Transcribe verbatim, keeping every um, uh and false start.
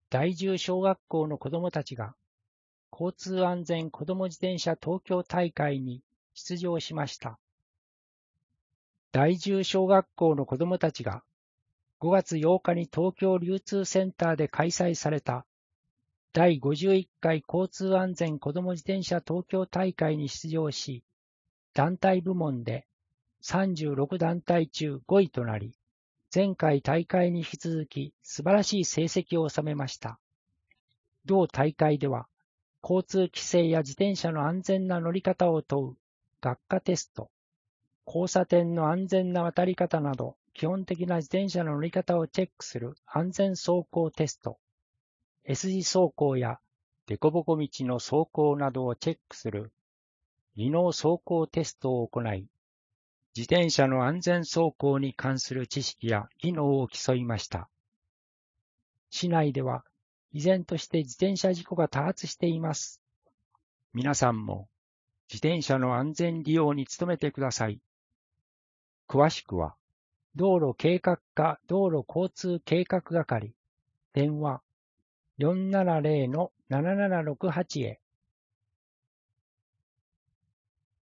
第十小学校の子どもたちが交通安全子ども自転車東京大会に出場しました。第十小学校の子どもたちがごがつようかに東京流通センターで開催された第ごじゅういっかい交通安全子ども自転車東京大会に出場し、団体部門でさんじゅうろくだんたい中ごいとなり、前回大会に引き続き素晴らしい成績を収めました。同大会では、交通規制や自転車の安全な乗り方を問う学科テスト、交差点の安全な渡り方など、基本的な自転車の乗り方をチェックする安全走行テスト、S 字走行や凸凹道の走行などをチェックする技能走行テストを行い、自転車の安全走行に関する知識や技能を競いました。市内では依然として自転車事故が多発しています。皆さんも自転車の安全利用に努めてください。詳しくは、道路計画課道路交通計画係、電話 よんななぜろのななななろくはち へ